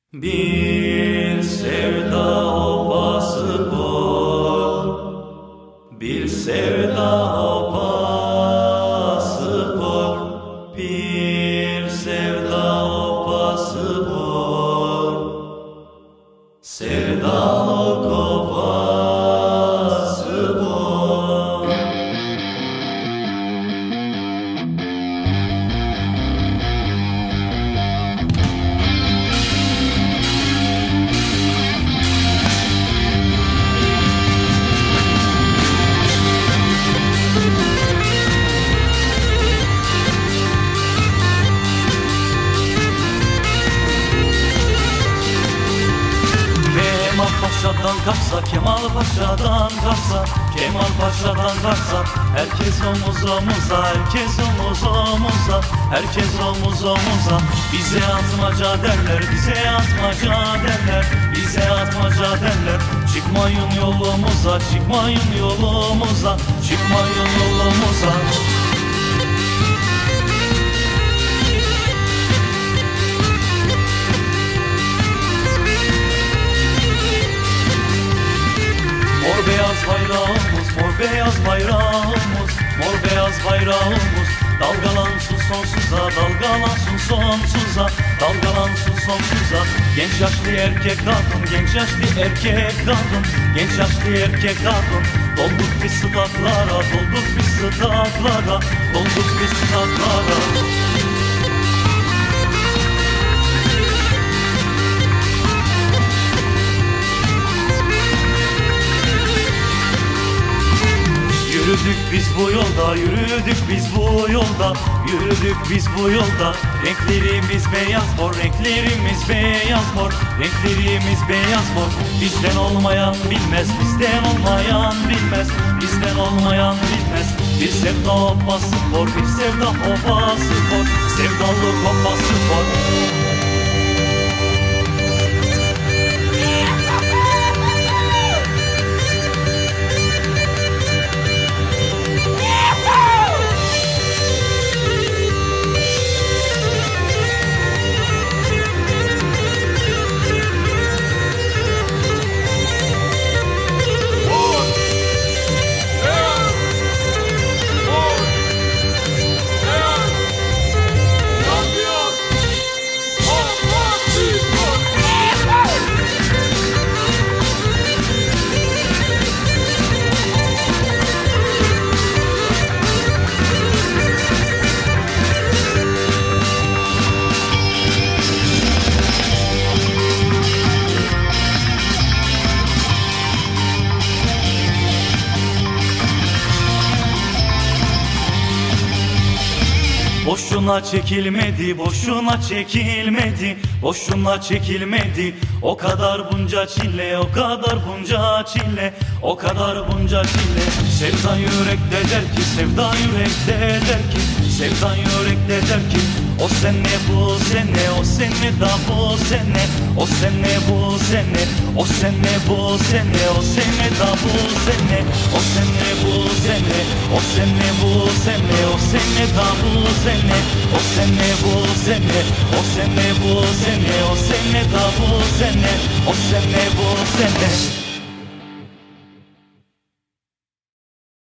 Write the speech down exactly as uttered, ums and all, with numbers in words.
Bir sevda obası bol, bir sevda obası bol, bir sevda obası bol, sevdalık obası bol. Paşa'dan kalksa, Kemal Paşa'dan kalksa, Kemal Paşa'dan kalksa, herkes omuz omuza, herkes omuz omuza, herkes omuz omuza. Bize atmaca derler, bize atmaca derler, bize atmaca derler. Çıkmayın yolumuza, çıkmayın yolumuza, çıkmayın yolumuza. Mor beyaz bayrağımız, mor beyaz bayrağımız, mor beyaz bayrağımız dalgalansın sonsuza, dalgalansın sonsuza, dalgalansın sonsuza. Genç yaşlı erkek kadın, genç yaşlı erkek kadın, genç yaşlı erkek kadın. Dolduk biz sıtaklara, dolduk biz sıtaklara, dolduk biz sıtaklara. Yürüdük biz bu yolda, yürüdük biz bu yolda, yürüdük biz bu yolda. Renklerimiz beyaz mor, renklerimiz beyaz mor, renklerimiz beyaz mor. Bizden olmayan bilmez, bizden olmayan bilmez, bizden olmayan bilmez. Bir sevda obası mor, bir sevda obası mor, sevdalık obası mor. Boşuna çekilmedi, boşuna çekilmedi, boşuna çekilmedi. O kadar bunca çile, o kadar bunca çile, o kadar bunca çile. Sevda yürekte der ki, sevda yürekte der ki, sevda yürekte der ki. O sene bu sene, o sene da bu sene, o sene bu sene, o sene bu sene, o sene da bu sene, o sene bu sene, o sene bu sene, o sene da bu sene, o sene bu sene, o sene bu sene, o sene da bu sene, o sene bu sene.